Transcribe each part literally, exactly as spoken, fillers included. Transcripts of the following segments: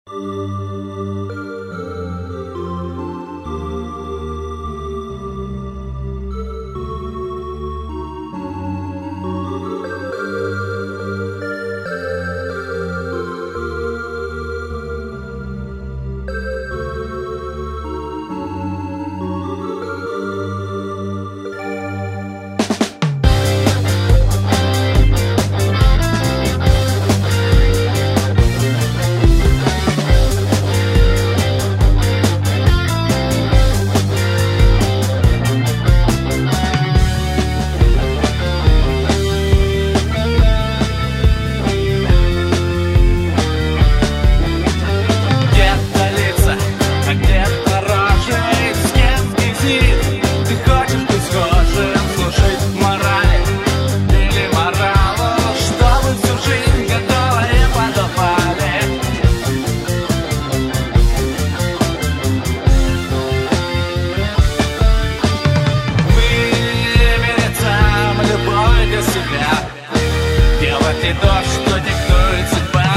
Делать то, что диктует судьба,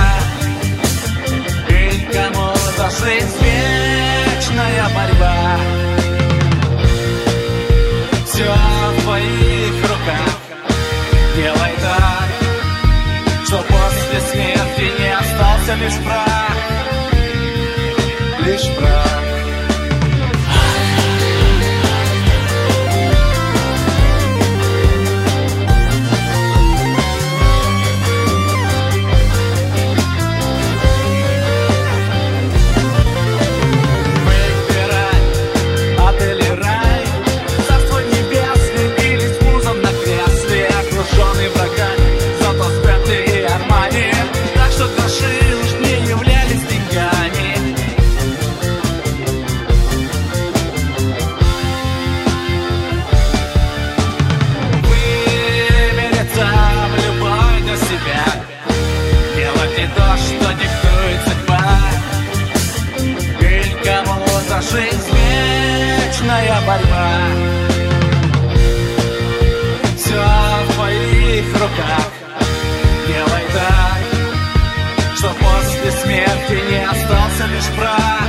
и кому-то жизнь вечная борьба. Все в твоих руках. Делай так, что после смерти не остался лишь прах, лишь прах. То, что диктует судьба, и кому-то жизнь вечная борьба. Все в твоих руках. Делай так, что после смерти не остался лишь прах.